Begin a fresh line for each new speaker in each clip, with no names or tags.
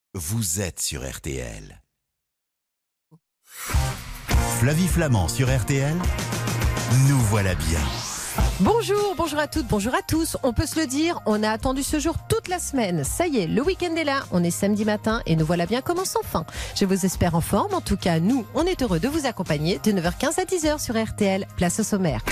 Vous êtes sur RTL. Flavie Flamand sur RTL, nous voilà bien.
Bonjour à toutes, bonjour à tous. On peut se le dire, on a attendu ce jour toute la semaine. Ça y est, le week-end est là, on est samedi matin et nous voilà bien commence enfin. Je vous espère en forme, en tout cas nous, on est heureux de vous accompagner de 9h15 à 10h sur RTL, place au sommaire.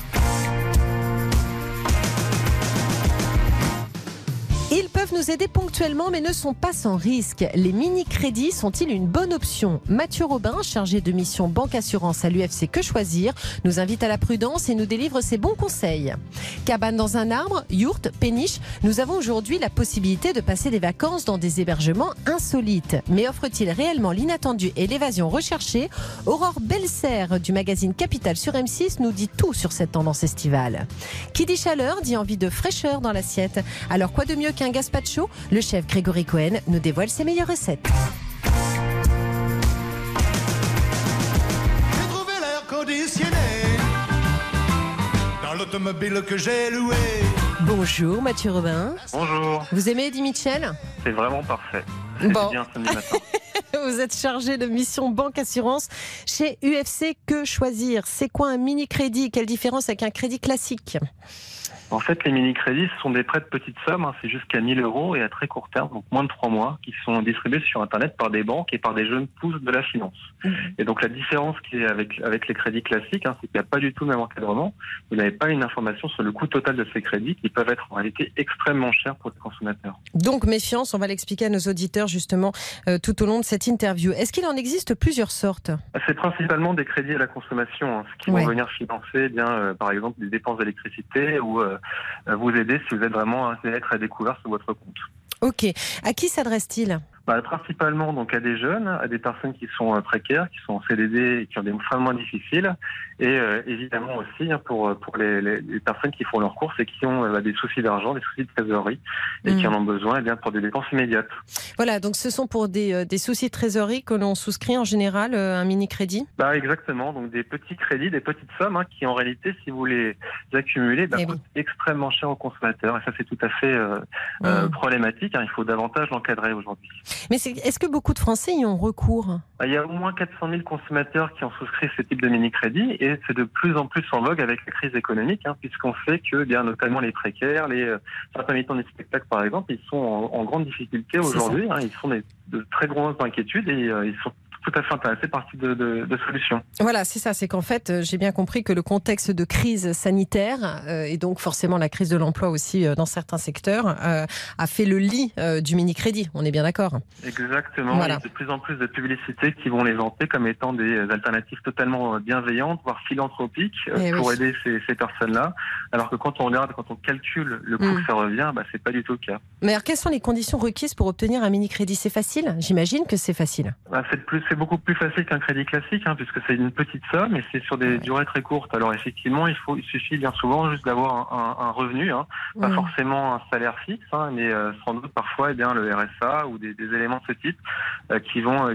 Ils peuvent nous aider ponctuellement mais ne sont pas sans risque. Les mini-crédits sont-ils une bonne option ? Mathieu Robin, chargé de mission banque assurance à l'UFC Que Choisir, nous invite à la prudence et nous délivre ses bons conseils. Cabane dans un arbre, yourte, péniche, nous avons aujourd'hui la possibilité de passer des vacances dans des hébergements insolites. Mais offre-t-il réellement l'inattendu et l'évasion recherchée ? Aurore Belser du magazine Capital sur M6 nous dit tout sur cette tendance estivale. Qui dit chaleur dit envie de fraîcheur dans l'assiette. Alors quoi de mieux qu'un gazpacho ? Le chef Grégory Cohen nous dévoile ses meilleures recettes.
J'ai trouvé l'air conditionné dans l'automobile que j'ai loué.
Bonjour Mathieu Robin.
Bonjour.
Vous aimez Eddie Mitchell ?
C'est vraiment parfait. C'est
Bon.
bien samedi matin.
Vous êtes chargé de mission banque assurance chez UFC Que Choisir. C'est quoi un mini-crédit ? Quelle différence avec un crédit classique ?
En fait, les mini-crédits, ce sont des prêts de petites sommes. C'est jusqu'à 1 000 € et à très court terme, donc moins de 3 mois, qui sont distribués sur Internet par des banques et par des jeunes pousses de la finance. Et donc la différence qui est avec les crédits classiques, c'est qu'il n'y a pas du tout le même encadrement. Vous n'avez pas une information sur le coût total de ces crédits qui peuvent être en réalité extrêmement chers pour les consommateurs.
Donc méfiance, on va l'expliquer à nos auditeurs justement tout au long de cette interview. Est-ce qu'il en existe plusieurs sortes ?
C'est principalement des crédits à la consommation, ce qui vont venir financer par exemple des dépenses d'électricité ou vous aider si vous êtes vraiment un être à découvert sur votre compte.
Ok. À qui s'adresse-t-il ?
Principalement donc à des jeunes, à des personnes qui sont précaires, qui sont en CDD et qui ont des fins moins difficiles, et évidemment aussi pour les personnes qui font leurs courses et qui ont des soucis d'argent, des soucis de trésorerie et qui en ont besoin pour des dépenses immédiates.
Voilà, donc ce sont pour des soucis de trésorerie que l'on souscrit en général un mini-crédit ?
Exactement, donc des petits crédits, des petites sommes qui en réalité, si vous les accumulez, coûtent extrêmement cher aux consommateurs et ça c'est tout à fait problématique. Il faut davantage l'encadrer aujourd'hui.
Mais est-ce que beaucoup de Français y ont recours ?
Il y a au moins 400 000 consommateurs qui ont souscrit ce type de mini-crédit et c'est de plus en plus en vogue avec la crise économique, puisqu'on sait que notamment les précaires, certains militants des spectacles par exemple, ils sont en grande difficulté aujourd'hui. Ils sont de très grosses inquiétudes et ils sont tout à fait intéressés par ce type de solutions.
Voilà, c'est ça. C'est qu'en fait, j'ai bien compris que le contexte de crise sanitaire et donc forcément la crise de l'emploi aussi dans certains secteurs a fait le lit du mini-crédit. On est bien d'accord ?
Exactement.
Voilà.
Il y a de plus en plus de publicités qui vont les vanter comme étant des alternatives totalement bienveillantes, voire philanthropiques pour aider ces personnes-là. Alors que quand on regarde, quand on calcule le coût que ça revient, c'est pas du tout le cas.
Mais alors, quelles sont les conditions requises pour obtenir un mini-crédit ? C'est facile ? J'imagine que c'est facile.
C'est beaucoup plus facile qu'un crédit classique, puisque c'est une petite somme et c'est sur des durées très courtes. Alors effectivement, il suffit bien souvent juste d'avoir un revenu, pas forcément un salaire fixe, mais sans doute parfois le RSA ou des éléments de ce type qui vont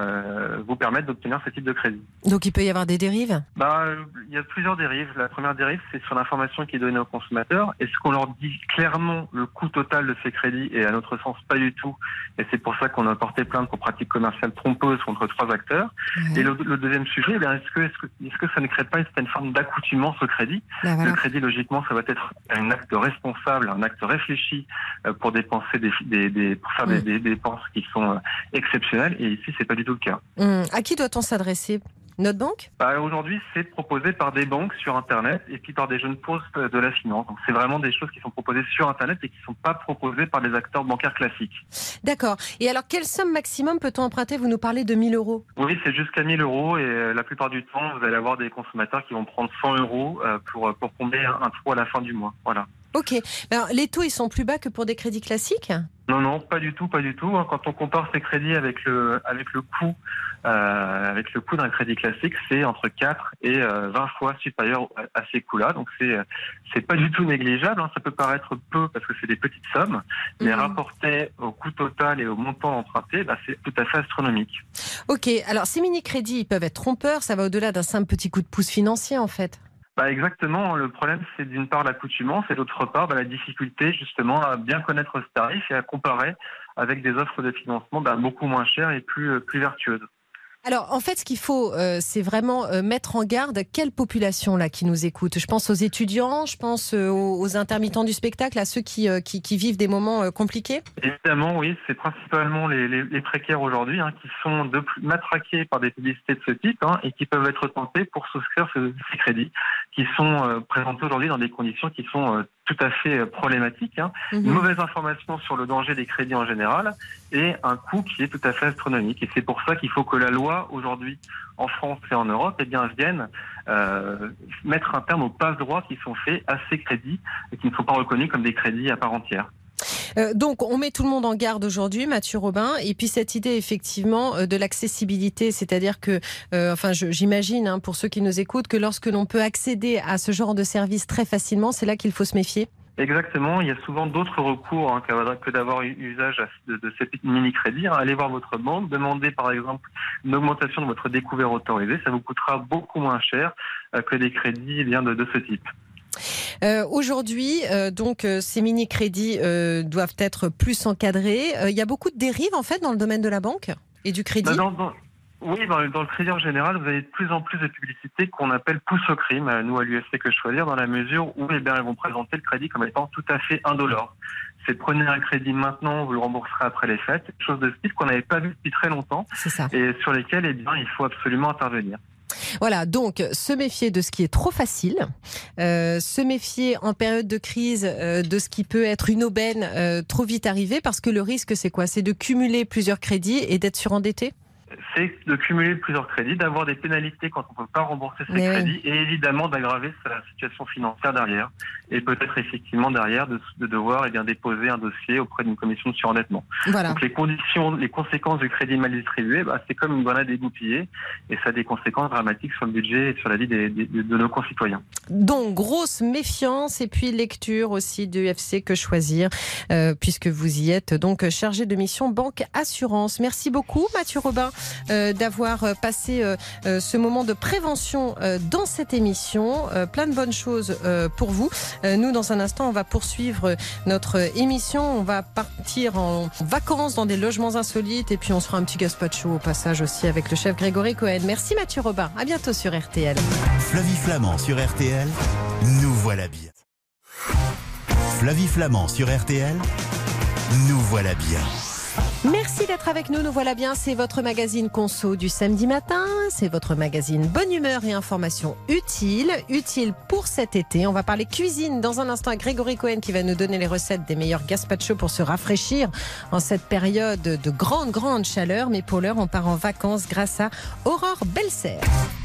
vous permettre d'obtenir ce type de crédit.
Donc il peut y avoir des dérives ?
Il y a plusieurs dérives. La première dérive, c'est sur l'information qui est donnée aux consommateurs. Est-ce qu'on leur dit clairement le coût total de ces crédits ? Et à notre sens, pas du tout. Et c'est pour ça qu'on a porté plainte pour pratiques commerciales trompeuses contre 3 acteurs. Et le deuxième sujet, est-ce que ça ne crée pas une certaine forme d'accoutumance au crédit ? Le crédit, logiquement, ça va être un acte responsable, un acte réfléchi pour dépenser pour faire des dépenses qui sont exceptionnelles. Et ici, c'est pas du tout le cas.
À qui doit-on s'adresser ? Notre banque ?
Aujourd'hui, c'est proposé par des banques sur Internet et puis par des jeunes pousses de la finance. Donc, c'est vraiment des choses qui sont proposées sur Internet et qui ne sont pas proposées par des acteurs bancaires classiques.
D'accord. Et alors, quelle somme maximum peut-on emprunter ? Vous nous parlez de 1 000 €.
Oui, c'est jusqu'à 1 000 € et la plupart du temps, vous allez avoir des consommateurs qui vont prendre 100 € pour combler un trou à la fin du mois. Voilà.
Ok. Alors, les taux, ils sont plus bas que pour des crédits classiques ?
Non, pas du tout. Quand on compare ces crédits avec le coût d'un crédit classique, c'est entre 4 et 20 fois supérieur à ces coûts-là. Donc c'est pas du tout négligeable. Ça peut paraître peu parce que c'est des petites sommes, mais rapporté au coût total et au montant emprunté, c'est tout à fait astronomique.
Ok. Alors ces mini-crédits, ils peuvent être trompeurs. Ça va au-delà d'un simple petit coup de pouce financier, en fait.
Exactement. Le problème, c'est d'une part l'accoutumance et d'autre part la difficulté justement à bien connaître ce tarif et à comparer avec des offres de financement beaucoup moins chères et plus vertueuses.
Alors, en fait, ce qu'il faut, c'est vraiment mettre en garde quelle population là qui nous écoute. Je pense aux étudiants, je pense aux intermittents du spectacle, à ceux qui vivent des moments compliqués.
Évidemment, oui, c'est principalement les précaires aujourd'hui qui sont matraqués par des publicités de ce type et qui peuvent être tentés pour souscrire ces crédits qui sont présentés aujourd'hui dans des conditions qui sont tout à fait problématiques. Une mauvaise information sur le danger des crédits en général et un coût qui est tout à fait astronomique. Et c'est pour ça qu'il faut que la loi aujourd'hui en France et en Europe vienne mettre un terme aux passe-droits qui sont faits à ces crédits et qui ne sont pas reconnus comme des crédits à part entière.
Donc on met tout le monde en garde aujourd'hui, Mathieu Robin, et puis cette idée effectivement de l'accessibilité, c'est-à-dire que, j'imagine pour ceux qui nous écoutent, que lorsque l'on peut accéder à ce genre de service très facilement, c'est là qu'il faut se méfier.
Exactement, il y a souvent d'autres recours que d'avoir usage de ces mini-crédits. Allez voir votre banque, demandez par exemple une augmentation de votre découvert autorisé, ça vous coûtera beaucoup moins cher que des crédits de ce type.
Aujourd'hui, ces mini-crédits doivent être plus encadrés. Il y a beaucoup de dérives en fait dans le domaine de la banque et du crédit.
Oui, dans le crédit en général, vous avez de plus en plus de publicités qu'on appelle pousse au crime, nous à l'UFC Que Choisir, dans la mesure où elles vont présenter le crédit comme étant tout à fait indolore. C'est prenez un crédit maintenant, vous le rembourserez après les fêtes, chose de ce type qu'on n'avait pas vu depuis très longtemps.
C'est ça.
Et sur lesquelles il faut absolument intervenir.
Voilà, donc se méfier de ce qui est trop facile, se méfier en période de crise de ce qui peut être une aubaine trop vite arrivée, parce que le risque c'est quoi ? C'est de cumuler plusieurs crédits et d'être surendetté ?
C'est de cumuler plusieurs crédits, d'avoir des pénalités quand on ne peut pas rembourser ses crédits et évidemment d'aggraver sa situation financière derrière. Et peut-être effectivement derrière de devoir déposer un dossier auprès d'une commission de surendettement.
Voilà.
Donc les conséquences du crédit mal distribué, c'est comme une grenade dégoupillée et ça a des conséquences dramatiques sur le budget et sur la vie de nos concitoyens.
Donc grosse méfiance et puis lecture aussi de l'UFC Que Choisir, puisque vous y êtes donc chargé de mission banque assurance. Merci beaucoup Mathieu Robin d'avoir passé ce moment de prévention dans cette émission. Plein de bonnes choses pour vous. Nous, dans un instant, on va poursuivre notre émission. On va partir en vacances dans des logements insolites et puis on se fera un petit gazpacho au passage aussi avec le chef Grégory Cohen. Merci Mathieu Robin. À bientôt sur RTL.
Flavie Flamand sur RTL, nous voilà bien. Flavie Flamand sur RTL, nous voilà bien.
Merci d'être avec nous, nous voilà bien, c'est votre magazine Conso du samedi matin, c'est votre magazine bonne humeur et information utile pour cet été. On va parler cuisine dans un instant avec Grégory Cohen qui va nous donner les recettes des meilleurs gazpacho pour se rafraîchir en cette période de grande chaleur. Mais pour l'heure, on part en vacances grâce à Aurore Belser.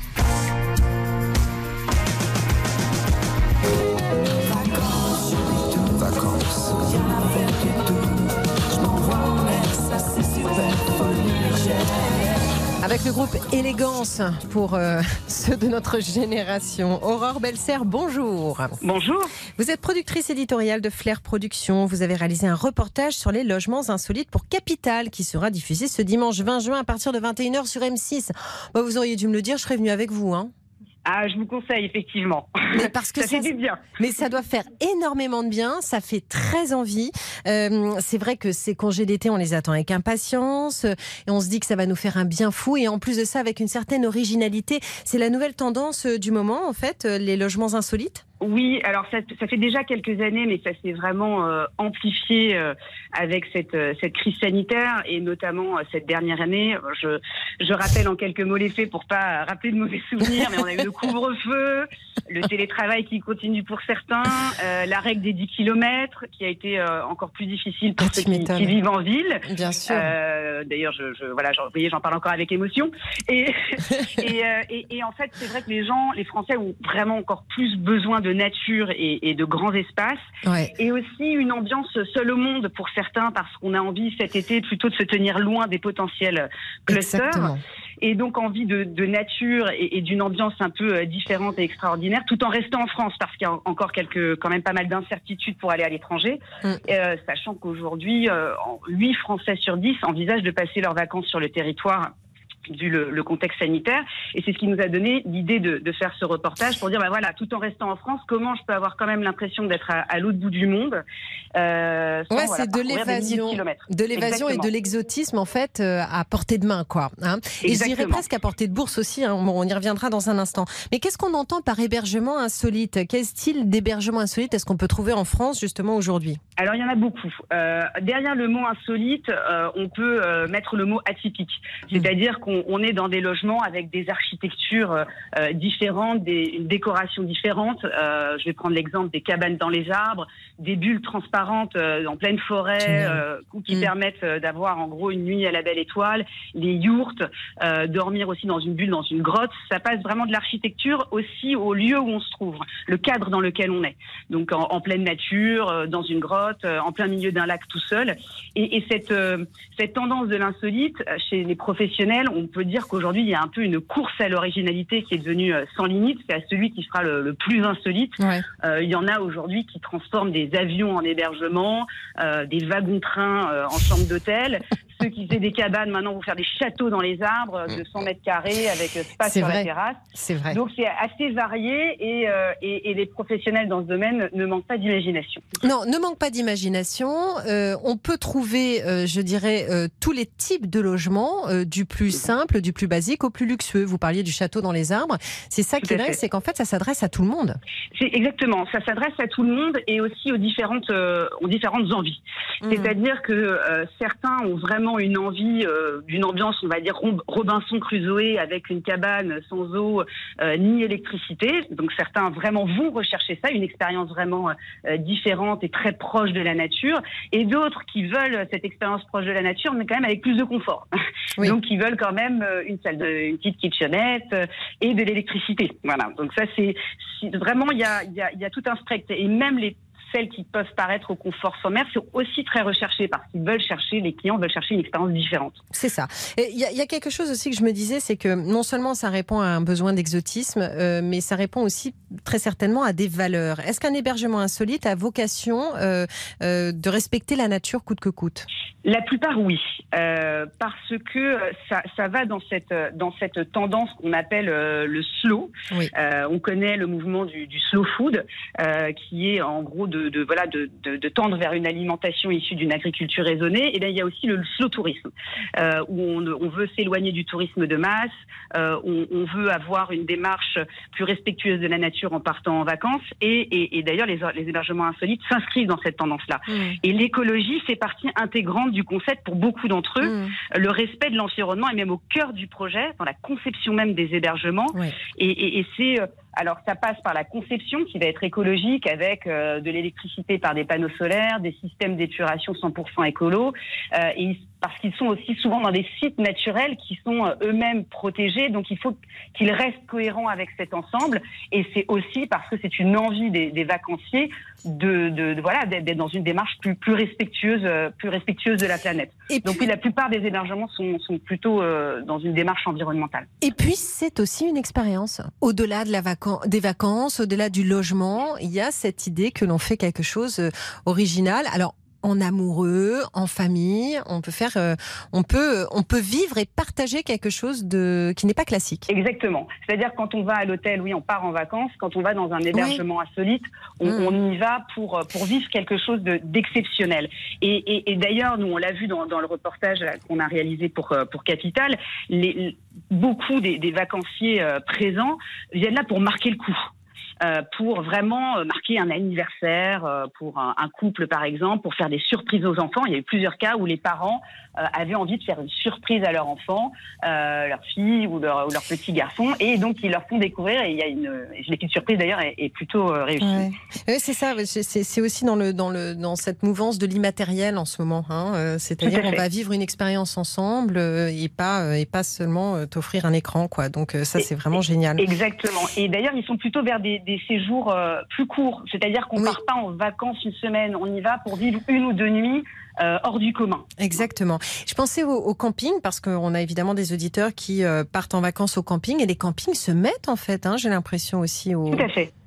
Avec le groupe Élégance pour ceux de notre génération. Aurore Belser, bonjour.
Bonjour.
Vous êtes productrice éditoriale de Flair Productions. Vous avez réalisé un reportage sur les logements insolites pour Capital qui sera diffusé ce dimanche 20 juin à partir de 21h sur M6. Vous auriez dû me le dire, je serais venue avec vous.
Je vous conseille, effectivement.
Mais parce que
ça fait du bien.
Mais ça doit faire énormément de bien, ça fait très envie. C'est vrai que ces congés d'été, on les attend avec impatience et on se dit que ça va nous faire un bien fou. Et en plus de ça, avec une certaine originalité, c'est la nouvelle tendance du moment, en fait, les logements insolites.
Oui, alors ça fait déjà quelques années, mais ça s'est vraiment amplifié avec cette crise sanitaire et notamment cette dernière année. Je rappelle en quelques mots les faits pour pas rappeler de mauvais souvenirs, mais on a eu le couvre-feu, le télétravail qui continue pour certains, la règle des 10 km qui a été encore plus difficile pour ceux qui vivent en ville.
Bien sûr.
D'ailleurs, vous voyez, j'en parle encore avec émotion. Et en fait, c'est vrai que les Français ont vraiment encore plus besoin de nature et de grands espaces. Ouais. Et aussi une ambiance seule au monde pour certains, parce qu'on a envie cet été plutôt de se tenir loin des potentiels clusters. Exactement. Et donc envie de nature et d'une ambiance un peu différente et extraordinaire, tout en restant en France, parce qu'il y a encore quand même pas mal d'incertitudes pour aller à l'étranger, sachant qu'aujourd'hui, 8 Français sur 10 envisagent de passer leurs vacances sur le territoire vu le contexte sanitaire. Et c'est ce qui nous a donné l'idée de faire ce reportage pour dire, voilà, tout en restant en France, comment je peux avoir quand même l'impression d'être à l'autre bout du monde.
C'est de l'évasion et de l'exotisme, en fait, à portée de main, quoi. Hein. Et je dirais presque à portée de bourse aussi. Hein. Bon, on y reviendra dans un instant. Mais qu'est-ce qu'on entend par hébergement insolite ? Quel style d'hébergement insolite est-ce qu'on peut trouver en France, justement, aujourd'hui ?
Alors, il y en a beaucoup. Derrière le mot insolite, on peut mettre le mot atypique. C'est-à-dire qu'on est dans des logements avec des architectures différentes, une décoration différente. Je vais prendre l'exemple des cabanes dans les arbres, des bulles transparentes en pleine forêt qui permettent d'avoir en gros une nuit à la belle étoile, les yourtes, dormir aussi dans une bulle, dans une grotte. Ça passe vraiment de l'architecture aussi au lieu où on se trouve, le cadre dans lequel on est. Donc en pleine nature, dans une grotte, en plein milieu d'un lac tout seul. Et cette tendance de l'insolite, chez les professionnels, on peut dire qu'aujourd'hui, il y a un peu une course à l'originalité qui est devenue sans limite. C'est à celui qui sera le plus insolite. Ouais. Il y en a aujourd'hui qui transforment des avions en hébergement, des wagons-trains en chambre d'hôtel. Ceux qui faisaient des cabanes, maintenant, vont faire des châteaux dans les arbres de 100 mètres carrés avec spa sur la terrasse.
C'est vrai.
Donc, c'est assez varié et les professionnels dans ce domaine ne manquent pas d'imagination.
Non, ne manquent pas d'imagination. On peut trouver, je dirais, tous les types de logements, du plus simple, du plus basique au plus luxueux. Vous parliez du château dans les arbres. C'est ça qui est dingue, c'est qu'en fait, ça s'adresse à tout le monde.
C'est exactement. Ça s'adresse à tout le monde et aussi aux différentes envies. C'est-à-dire que certains ont vraiment une envie d'une ambiance, on va dire, Robinson Crusoe, avec une cabane sans eau ni électricité. Donc certains vraiment vont rechercher ça, une expérience vraiment différente et très proche de la nature. Et d'autres qui veulent cette expérience proche de la nature, mais quand même avec plus de confort. Oui. Donc ils veulent quand même une petite kitchenette et de l'électricité. Voilà. Donc ça, c'est vraiment, il y a tout un spectre. Et même celles qui peuvent paraître au confort sommaire sont aussi très recherchées parce qu'ils les clients veulent chercher une expérience différente.
C'est ça. Il y a quelque chose aussi que je me disais, c'est que non seulement ça répond à un besoin d'exotisme, mais ça répond aussi très certainement à des valeurs. Est-ce qu'un hébergement insolite a vocation de respecter la nature coûte que coûte ?
La plupart, oui. Parce que ça va dans cette tendance qu'on appelle le slow. Oui. On connaît le mouvement du slow food, qui est en gros de tendre vers une alimentation issue d'une agriculture raisonnée. Et bien, il y a aussi le slow tourisme, où on veut s'éloigner du tourisme de masse, on veut avoir une démarche plus respectueuse de la nature en partant en vacances. Et d'ailleurs, les hébergements insolites s'inscrivent dans cette tendance-là. Et l'écologie fait partie intégrante du concept pour beaucoup d'entre eux. Le respect de l'environnement est même au cœur du projet, dans la conception même des hébergements. Ouais. Et c'est... Alors, ça passe par la conception qui va être écologique avec de l'électricité par des panneaux solaires, des systèmes d'épuration 100% écolo, parce qu'ils sont aussi souvent dans des sites naturels qui sont eux-mêmes protégés, donc il faut qu'ils restent cohérents avec cet ensemble. Et c'est aussi parce que c'est une envie des vacanciers d'être dans une démarche plus respectueuse de la planète. Donc oui, la plupart des hébergements sont plutôt dans une démarche environnementale.
Et puis c'est aussi une expérience. Au-delà de des vacances, au-delà du logement, il y a cette idée que l'on fait quelque chose original. Alors, en amoureux, en famille, on peut vivre et partager quelque chose qui n'est pas classique.
Exactement. C'est-à-dire quand on va à l'hôtel, oui, on part en vacances. Quand on va dans un hébergement insolite, on y va pour vivre quelque chose d'exceptionnel. Et d'ailleurs, nous, on l'a vu dans le reportage qu'on a réalisé pour Capital, beaucoup des vacanciers présents viennent là pour marquer le coup. Pour vraiment marquer un anniversaire, pour un couple par exemple, pour faire des surprises aux enfants. Il y a eu plusieurs cas où les parents avaient envie de faire une surprise à leur enfant, leur fille ou leur petit garçon, et donc ils leur font découvrir. Et il y a une petite surprise d'ailleurs est plutôt réussie. Ouais.
Oui, c'est ça. C'est aussi dans cette mouvance de l'immatériel en ce moment. C'est-à-dire on va vivre une expérience ensemble et pas seulement t'offrir un écran, quoi. Donc ça c'est vraiment génial.
Exactement. Et d'ailleurs ils sont plutôt vers des séjours plus courts, c'est-à-dire qu'on part pas en vacances une semaine, on y va pour vivre 1 ou 2 nuits hors du commun.
Exactement. Je pensais au camping, parce qu'on a évidemment des auditeurs qui partent en vacances au camping, et les campings se mettent en fait, j'ai l'impression aussi
Tout à fait.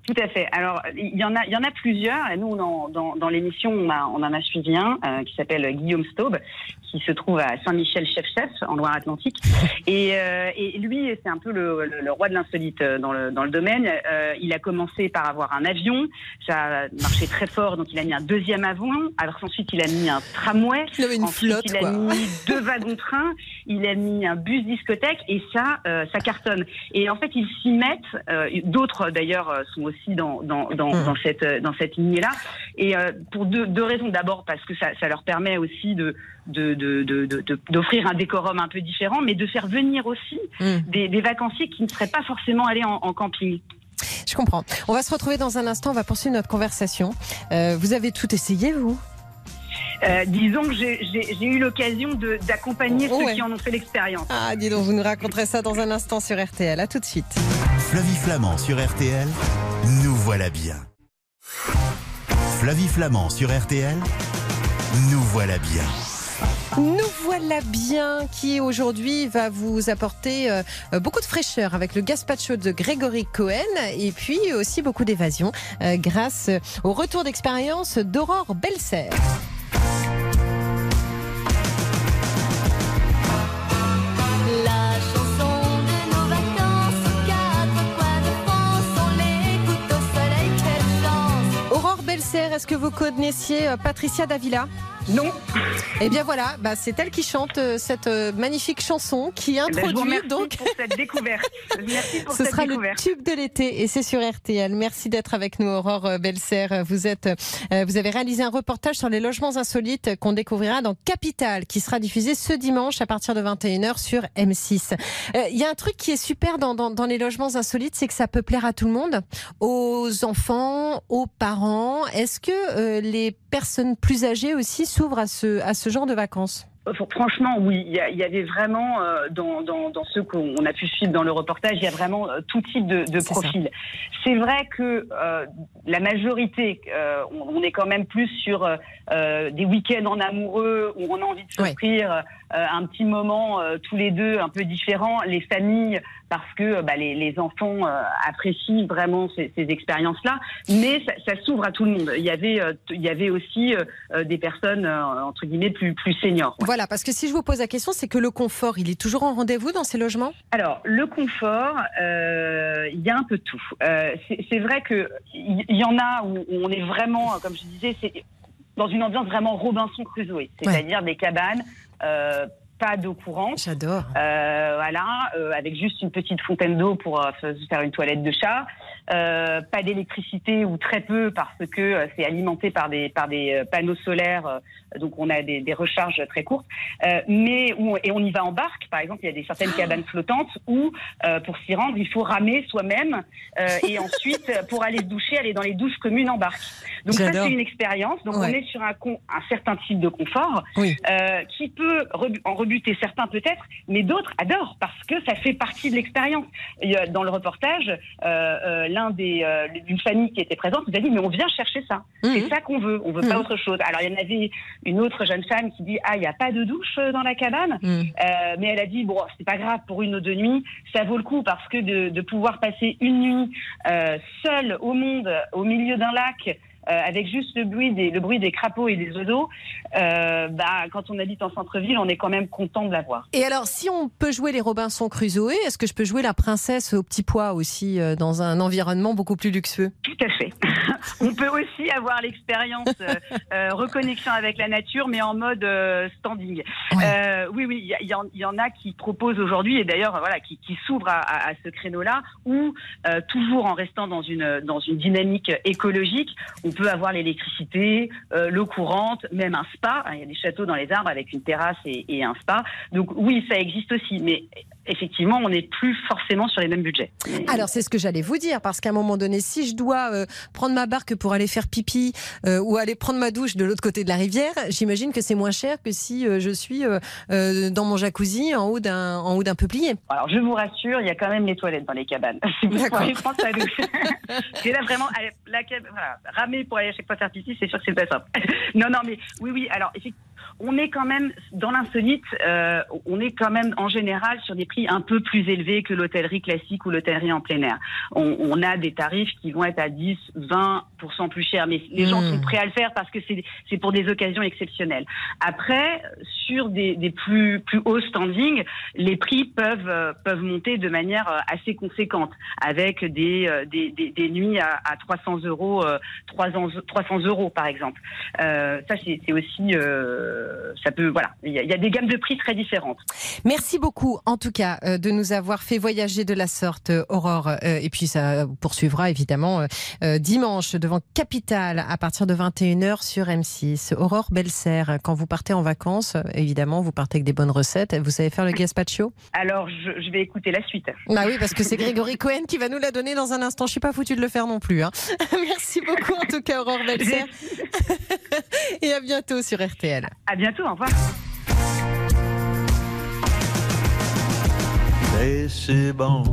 Tout à fait. Alors, il y en a plusieurs. Et nous, dans l'émission, on en a suivi un qui s'appelle Guillaume Staub, qui se trouve à Saint-Michel-Chef-Chef, en Loire-Atlantique. Et lui, c'est un peu le roi de l'insolite dans le domaine. Il a commencé par avoir un avion. Ça a marché très fort, donc il a mis un deuxième avion. Alors ensuite, il a mis un tramway.
Il avait une flotte,
il a mis 2 wagons-trains. Il a mis un bus discothèque. Et ça cartonne. Et en fait, ils s'y mettent. D'autres, d'ailleurs, sont aussi dans cette lignée-là. Et pour deux raisons. D'abord, parce que ça leur permet aussi d'offrir un décorum un peu différent, mais de faire venir aussi des vacanciers qui ne seraient pas forcément allés en camping.
Je comprends. On va se retrouver dans un instant, on va poursuivre notre conversation. Vous avez tout essayé, vous ?
Disons que j'ai eu l'occasion d'accompagner ceux qui en ont fait l'expérience.
Ah, dis donc, vous nous raconterez ça dans un instant sur RTL. À tout de suite.
Flavie Flamand sur RTL, nous voilà bien. Flavie Flamand sur RTL, nous voilà bien.
Nous voilà bien qui aujourd'hui va vous apporter beaucoup de fraîcheur avec le gazpacho de Grégory Cohen et puis aussi beaucoup d'évasion grâce au retour d'expérience d'Aurore Belser.
La chanson de nos vacances aux 4 coins de France, on l'écoute au soleil, quelle chance.
Aurore Belser, est-ce que vous connaissiez Patricia Davila ?
Non.
Eh bien voilà, c'est elle qui chante cette magnifique chanson qui introduit
Je vous remercie
donc.
pour cette découverte. Merci pour
Ce
cette
sera
découverte.
le tube de l'été et c'est sur RTL. Merci d'être avec nous, Aurore Belser. Vous avez réalisé un reportage sur les logements insolites qu'on découvrira dans Capital, qui sera diffusé ce dimanche à partir de 21h sur M6. Il y a un truc qui est super dans les logements insolites, c'est que ça peut plaire à tout le monde, aux enfants, aux parents. Est-ce que les personnes plus âgées aussi s'ouvrent à ce genre de vacances ?
Franchement, oui. Il y avait vraiment, dans ceux qu'on a pu suivre dans le reportage, il y a vraiment tout type de profil. C'est vrai que la majorité, on est quand même plus sur des week-ends en amoureux où on a envie de s'offrir un petit moment tous les deux un peu différent. Les familles, parce que les enfants apprécient vraiment ces expériences-là. Mais ça s'ouvre à tout le monde. Il y avait aussi des personnes, entre guillemets, plus seniors. Ouais.
Voilà, parce que si je vous pose la question, c'est que le confort, il est toujours en rendez-vous dans ces logements ?
Alors, le confort, il y a un peu de tout. C'est vrai qu'il y en a où on est vraiment, comme je disais, c'est dans une ambiance vraiment Robinson Crusoe. C'est-à-dire des cabanes, pas d'eau courante.
J'adore.
Avec juste une petite fontaine d'eau pour faire une toilette de chat. Pas d'électricité ou très peu parce que c'est alimenté par des panneaux solaires, donc on a des recharges très courtes. Et on y va en barque, par exemple, il y a certaines cabanes flottantes où pour s'y rendre il faut ramer soi-même et ensuite pour aller se doucher, aller dans les douches communes en barque. Donc ça c'est une expérience. Donc on est sur un certain type de confort qui peut en rebuter certains peut-être, mais d'autres adorent parce que ça fait partie de l'expérience. Dans le reportage, d'une famille qui était présente nous a dit mais on vient chercher ça, c'est ça qu'on veut, on veut pas autre chose. Alors il y en avait une autre jeune femme qui dit il y a pas de douche dans la cabane, mais elle a dit bon c'est pas grave, pour 1 ou 2 nuits ça vaut le coup parce que de pouvoir passer une nuit seule au monde au milieu d'un lac avec juste le bruit des crapauds et des oiseaux, quand on habite en centre-ville, on est quand même content de l'avoir.
Et alors, si on peut jouer les Robinson Crusoe, est-ce que je peux jouer la princesse au petit pois aussi dans un environnement beaucoup plus luxueux ?
Tout à fait. On peut aussi avoir l'expérience reconnexion avec la nature, mais en mode standing. Oui, il y en a qui proposent aujourd'hui, et d'ailleurs qui s'ouvrent à ce créneau-là, où toujours en restant dans une dynamique écologique, on peut avoir l'électricité, l'eau courante, même un spa. Il y a des châteaux dans les arbres avec une terrasse et un spa. Donc oui, ça existe aussi, mais effectivement, on n'est plus forcément sur les mêmes budgets.
Alors, c'est ce que j'allais vous dire, parce qu'à un moment donné, si je dois prendre ma barque pour aller faire pipi ou aller prendre ma douche de l'autre côté de la rivière, j'imagine que c'est moins cher que si je suis dans mon jacuzzi en haut d'un peuplier. Alors,
je vous rassure, il y a quand même les toilettes dans les cabanes. Si vous pouvez prendre sa douche. Et là, vraiment, ramer pour aller à chaque fois faire pipi, c'est sûr que c'est pas simple. Non, mais oui. Alors, on est quand même, dans l'insolite, on est quand même en général sur des prix un peu plus élevés que l'hôtellerie classique ou l'hôtellerie en plein air. On a des tarifs qui vont être à 10-20% plus chers, mais les gens sont prêts à le faire parce que c'est pour des occasions exceptionnelles. Après, sur des plus hauts standing, les prix peuvent monter de manière assez conséquente, avec des nuits à 300 €, par exemple. Ça, c'est aussi, ça peut, voilà, il y a des gammes de prix très différentes.
Merci beaucoup, en tout cas, de nous avoir fait voyager de la sorte, Aurore. Et puis ça poursuivra évidemment dimanche devant Capital à partir de 21h sur M6. Aurore Belser, quand vous partez en vacances, évidemment, vous partez avec des bonnes recettes. Vous savez faire le gazpacho?
Alors, je vais écouter la suite.
Bah oui, parce que c'est Grégory Cohen qui va nous la donner dans un instant. Je suis pas foutu de le faire non plus. Hein. Merci beaucoup, en tout cas, Aurore Belser. Et à bientôt sur RTL.
À bientôt, au revoir.
Et c'est bon.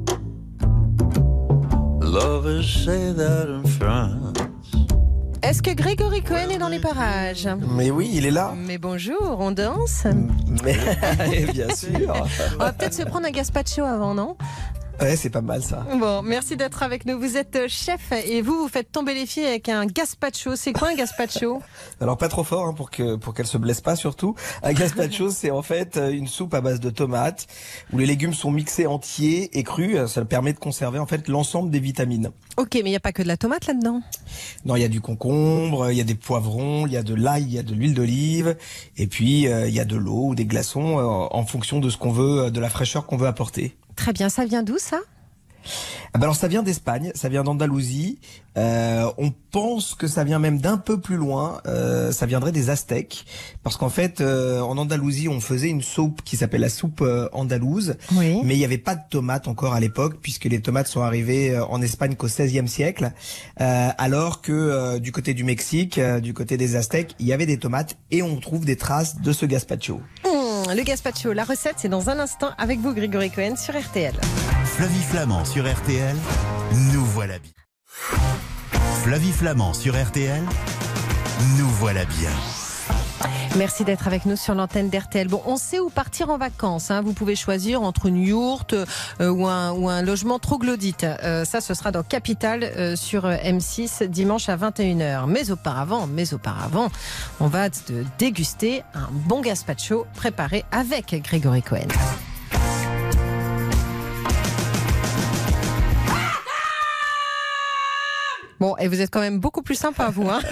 Lovers say that in France.
Est-ce que Grégory Cohen est dans les parages?
Mais oui, il est là.
Mais bonjour, on danse?
Mais bien sûr.
On va peut-être se prendre un gazpacho avant, non?
Ouais, c'est pas mal ça.
Bon, merci d'être avec nous. Vous êtes chef et vous faites tomber les filles avec un gazpacho. C'est quoi un gazpacho?
Alors pas trop fort hein, pour qu'elle se blesse pas surtout. Un gazpacho, c'est en fait une soupe à base de tomates où les légumes sont mixés entiers et crus. Ça permet de conserver en fait l'ensemble des vitamines.
Ok, mais il n'y a pas que de la tomate là-dedans?
Non, il y a du concombre, il y a des poivrons, il y a de l'ail, il y a de l'huile d'olive et puis il y a de l'eau ou des glaçons en fonction de ce qu'on veut, de la fraîcheur qu'on veut apporter.
Très bien, ça vient d'où ça?
Alors ça vient d'Espagne, ça vient d'Andalousie. On pense que ça vient même d'un peu plus loin. Ça viendrait des Aztèques, parce qu'en fait, en Andalousie, on faisait une soupe qui s'appelle la soupe andalouse.
Oui.
Mais il n'y avait pas de tomates encore à l'époque, puisque les tomates sont arrivées en Espagne qu'au XVIe siècle. Alors que du côté du Mexique, du côté des Aztèques, il y avait des tomates et on trouve des traces de ce gazpacho.
Le gazpacho, la recette, c'est dans un instant avec vous, Grégory Cohen, sur RTL.
Flavie Flamand sur RTL, nous voilà bien. Flavie Flamand sur RTL, nous voilà bien.
Merci d'être avec nous sur l'antenne d'RTL. Bon, on sait où partir en vacances. Hein. Vous pouvez choisir entre une yourte ou un logement troglodyte. Ça, ce sera dans Capital sur M6 dimanche à 21h. Mais auparavant, on va déguster un bon gazpacho préparé avec Grégory Cohen. Bon, et vous êtes quand même beaucoup plus sympa, vous, hein.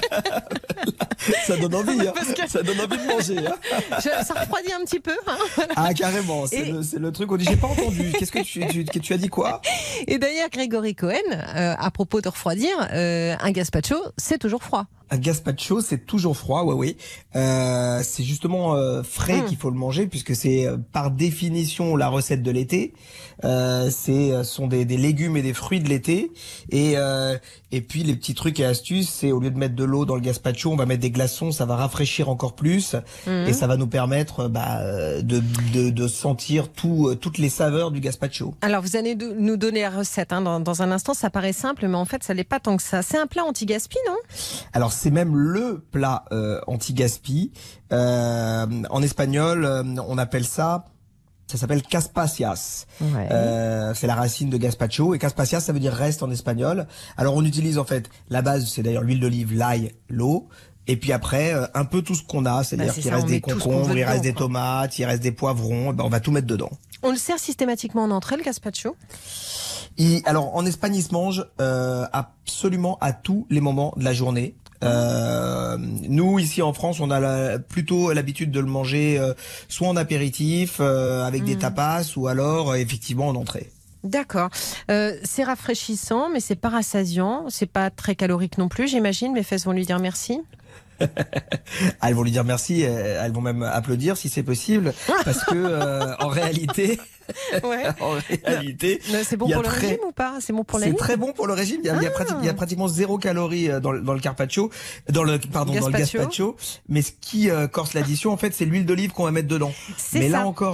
Ça donne envie, hein. Ça donne envie de manger. Hein.
Ça refroidit un petit peu. Hein, voilà.
Ah, carrément, c'est le truc. On dit, j'ai pas entendu. Qu'est-ce que tu as dit quoi?
Et d'ailleurs, Grégory Cohen, à propos de refroidir, un gazpacho, c'est toujours froid.
Un gazpacho, c'est toujours froid, oui. C'est justement frais qu'il faut le manger, puisque c'est par définition la recette de l'été. Ce sont des légumes et des fruits de l'été. Et puis les petits trucs et astuces, c'est au lieu de mettre de l'eau dans le gazpacho, on va mettre des glaçons, ça va rafraîchir encore plus. Et ça va nous permettre de sentir toutes les saveurs du gazpacho.
Alors vous allez nous donner la recette hein, dans un instant, ça paraît simple, mais en fait ça l'est pas tant que ça. C'est un plat anti-gaspi, non?
Alors c'est même le plat anti-gaspi. En espagnol, on appelle ça s'appelle caspacias.
Ouais.
C'est la racine de gazpacho. Et caspacias, ça veut dire reste en espagnol. Alors on utilise en fait, la base c'est d'ailleurs l'huile d'olive, l'ail, l'eau. Et puis après, un peu tout ce qu'on a. C'est-à-dire qu'il reste des concombres, il reste des tomates, il reste des poivrons. On va tout mettre dedans.
On le sert systématiquement en entrée, le gazpacho?
Alors en Espagne, il se mange absolument à tous les moments de la journée. Nous ici en France, on a plutôt l'habitude de le manger soit en apéritif avec des tapas ou alors effectivement en entrée.
D'accord. C'est rafraîchissant, mais c'est pas rassasiant. C'est pas très calorique non plus, j'imagine. Mes fesses vont lui dire merci.
Elles vont lui dire merci. Elles vont même applaudir si c'est possible, parce que en réalité.
Ouais.
En réalité,
c'est bon pour le régime ou pas? C'est bon pour la vie?
C'est très bon pour le régime. Il y a pratiquement 0 calories dans le carpaccio, dans le gazpacho. Mais ce qui corse l'addition, en fait, c'est l'huile d'olive qu'on va mettre dedans. Mais là encore,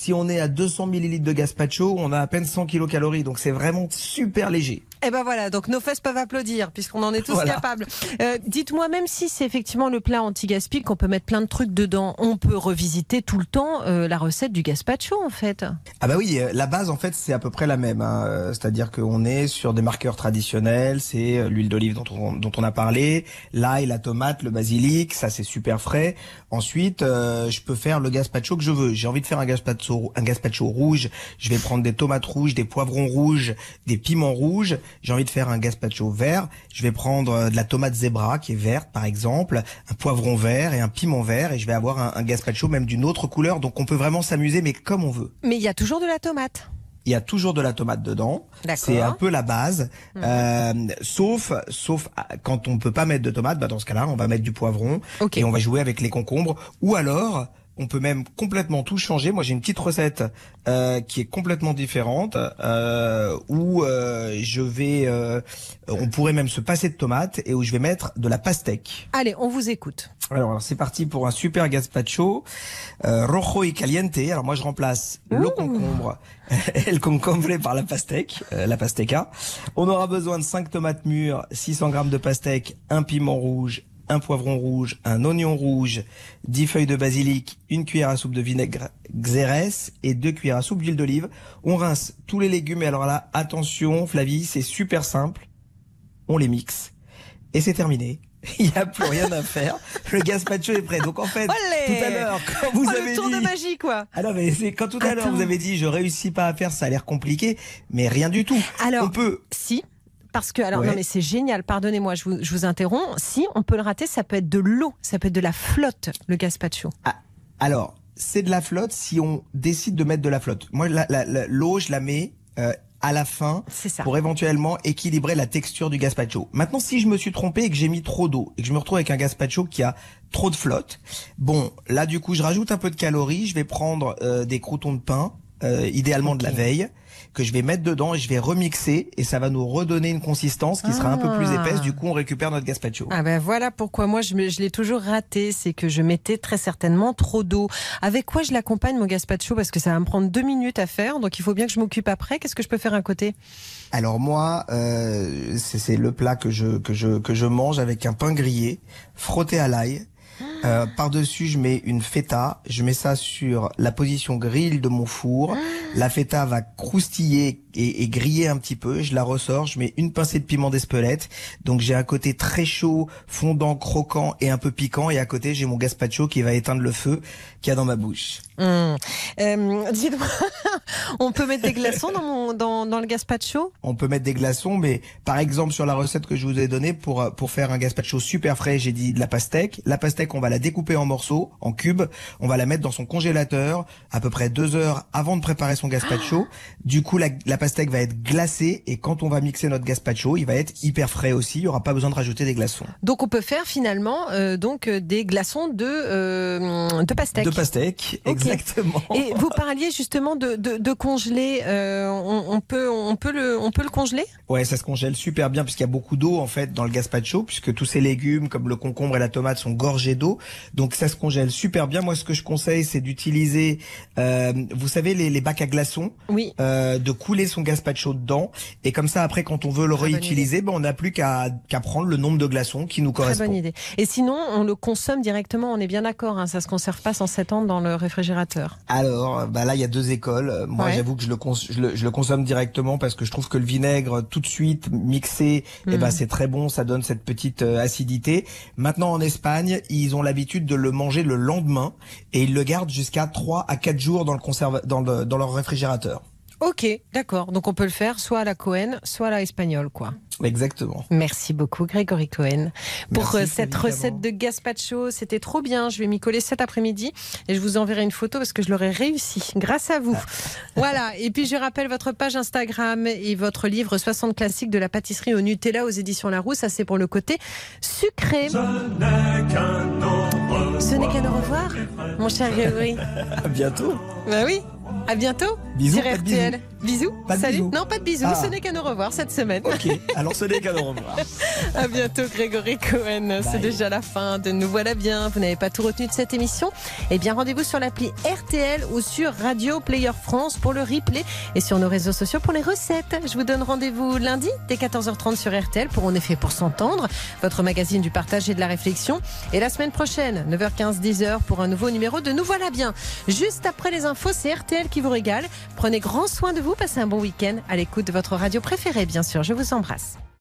si on est à 200 millilitres de gazpacho, on a à peine 100 kilocalories. Donc c'est vraiment super léger.
Et ben voilà, donc nos fesses peuvent applaudir puisqu'on en est tous
Voilà.
capables. Dites-moi, même si c'est effectivement le plat anti-gaspi, qu'on peut mettre plein de trucs dedans, on peut revisiter tout le temps la recette du gazpacho en fait.
Ah bah oui, la base en fait c'est à peu près la même. C'est-à-dire qu'on est sur des marqueurs traditionnels, c'est l'huile d'olive dont on a parlé, l'ail, la tomate, le basilic, ça c'est super frais. Ensuite, je peux faire le gazpacho que je veux. J'ai envie de faire un gazpacho rouge, je vais prendre des tomates rouges, des poivrons rouges, des piments rouges. J'ai envie de faire un gazpacho vert, je vais prendre de la tomate zebra qui est verte par exemple, un poivron vert et un piment vert et je vais avoir un gazpacho même d'une autre couleur. Donc on peut vraiment s'amuser mais comme on veut.
Mais il y a toujours de la tomate.
Il y a toujours de la tomate dedans.
D'accord.
C'est un peu la base. Sauf quand on peut pas mettre de tomate, bah dans ce cas-là, on va mettre du poivron
Ok.
et on va jouer avec les concombres. Ou alors, on peut même complètement tout changer. Moi, j'ai une petite recette qui est complètement différente où on pourrait même se passer de tomates et où je vais mettre de la pastèque.
Allez, on vous écoute.
Alors c'est parti pour un super gazpacho rojo y caliente. Alors moi je remplace le concombre, el concombre par la pastèque, la pasteca. On aura besoin de 5 tomates mûres, 600 grammes de pastèque, un piment rouge, un poivron rouge, un oignon rouge, 10 feuilles de basilic, une cuillère à soupe de vinaigre xérès et 2 cuillères à soupe d'huile d'olive. On rince tous les légumes et alors là, attention Flavie, c'est super simple. On les mixe et c'est terminé. Il n'y a plus rien à faire. Le gazpacho est prêt. Donc en fait,
Olé
tout à l'heure, quand vous avez
le tour
dit...
de magie quoi.
Ah non, mais c'est quand tout à l'heure
Attends.
vous avez dit je réussis pas à faire, ça a l'air compliqué, mais rien du tout.
Alors,
on peut...
Si, parce que, alors
Ouais.
non mais c'est génial, pardonnez-moi, je vous interromps. Si, on peut le rater, ça peut être de l'eau, ça peut être de la flotte, le gazpacho.
Ah, alors, c'est de la flotte si on décide de mettre de la flotte. Moi, l'eau, je la mets à la fin
C'est ça.
pour éventuellement équilibrer la texture du gazpacho. Maintenant, si je me suis trompé et que j'ai mis trop d'eau et que je me retrouve avec un gazpacho qui a trop de flotte, bon, là du coup, je rajoute un peu de calories, je vais prendre des croûtons de pain, idéalement de la veille, que je vais mettre dedans et je vais remixer et ça va nous redonner une consistance qui sera un peu plus épaisse. Du coup, on récupère notre gazpacho.
Ah ben voilà pourquoi moi je l'ai toujours raté, c'est que je mettais très certainement trop d'eau. Avec quoi je l'accompagne mon gazpacho, parce que ça va me prendre 2 minutes à faire, donc il faut bien que je m'occupe après. Qu'est-ce que je peux faire à côté?
Alors moi, c'est le plat que je mange avec un pain grillé, frotté à l'ail. Par-dessus, je mets une feta. Je mets ça sur la position grill de mon four. La feta va croustiller et griller un petit peu. Je la ressors. Je mets une pincée de piment d'Espelette. Donc j'ai un côté très chaud, fondant, croquant et un peu piquant. Et à côté, j'ai mon gazpacho qui va éteindre le feu qu'il y a dans ma bouche.
Dites-moi, on peut mettre des glaçons dans le gazpacho?
On peut mettre des glaçons, mais par exemple sur la recette que je vous ai donnée pour faire un gazpacho super frais, j'ai dit de la pastèque. La pastèque, on va la découper en morceaux, en cubes. On va la mettre dans son congélateur à peu près 2 heures avant de préparer son gazpacho. Du coup, la pastèque va être glacée et quand on va mixer notre gazpacho, il va être hyper frais aussi. Il y aura pas besoin de rajouter des glaçons.
Donc on peut faire finalement des glaçons de pastèque.
De pastèque,
Ok.
exactement.
Et vous parliez justement de congeler. On peut le congeler?
Ouais, ça se congèle super bien puisqu'il y a beaucoup d'eau en fait dans le gazpacho, puisque tous ces légumes comme le concombre et la tomate sont gorgés d'eau. Donc ça se congèle super bien. Moi, ce que je conseille, c'est d'utiliser, vous savez, les bacs à glaçons.
Oui.
De couler son gazpacho dedans. Et comme ça, après, quand on veut le
Très bonne
réutiliser, ben, on n'a plus qu'à prendre le nombre de glaçons qui nous
Très
correspond.
bonne idée. Et sinon, on le consomme directement, on est bien d'accord, hein, ça se conserve pas sans s'étendre dans le réfrigérateur.
Alors, bah là, il y a 2 écoles. Moi,
Ouais.
j'avoue que je le consomme directement parce que je trouve que le vinaigre, tout de suite, mixé, eh ben, c'est très bon. Ça donne cette petite acidité. Maintenant, en Espagne, ils ont l'habitude de le manger le lendemain et ils le gardent jusqu'à 3 à 4 jours dans leur réfrigérateur.
Ok, d'accord. Donc on peut le faire soit à la Cohen, soit à la espagnole, quoi.
Exactement.
Merci beaucoup Grégory Cohen pour
Merci,
cette
évidemment.
recette de gazpacho. C'était trop bien. Je vais m'y coller cet après-midi et je vous enverrai une photo parce que je l'aurai réussi grâce à vous. Voilà. Et puis je rappelle votre page Instagram et votre livre 60 classiques de la pâtisserie au Nutella aux éditions Larousse. Ça c'est pour le côté sucré. Ce n'est qu'un au revoir, mon cher Grégory.
À bientôt.
Bah oui. À bientôt
Bisous,
sur
pas de bisous.
RTL. Bisous.
Pas de
Salut.
bisous.
Non, pas de bisous.
Ah.
Ce n'est qu'à nous revoir cette semaine.
Ok, alors ce n'est qu'à nous revoir.
À bientôt, Grégory Cohen. C'est déjà la fin de Nous voilà bien. Vous n'avez pas tout retenu de cette émission? Eh bien, rendez-vous sur l'appli RTL ou sur Radio Player France pour le replay et sur nos réseaux sociaux pour les recettes. Je vous donne rendez-vous lundi dès 14h30 sur RTL pour En effet pour s'entendre, votre magazine du partage et de la réflexion. Et la semaine prochaine, 9h15, 10h pour un nouveau numéro de Nous voilà bien. Juste après les infos, c'est RTL qui vous régale. Prenez grand soin de vous, passez un bon week-end à l'écoute de votre radio préférée, bien sûr. Je vous embrasse.